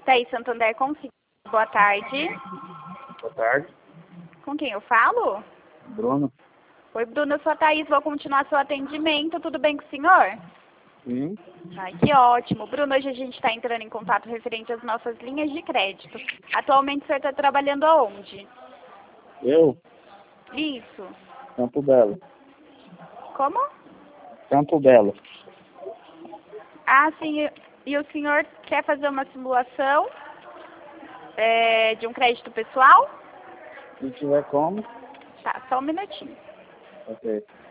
Thaís Santander, consigo. Boa tarde. Boa tarde. Com quem eu falo? Bruno. Oi, Bruno, eu sou a Thaís, vou continuar seu atendimento. Tudo bem com o senhor? Sim. Ai, que ótimo. Bruno, hoje a gente está entrando em contato referente às nossas linhas de crédito. Atualmente o senhor está trabalhando aonde? Eu? Isso. Campo Belo. Como? Campo Belo. Ah, sim. E o senhor quer fazer uma simulação de um crédito pessoal? Se tiver como, Tá, só um minutinho. ok.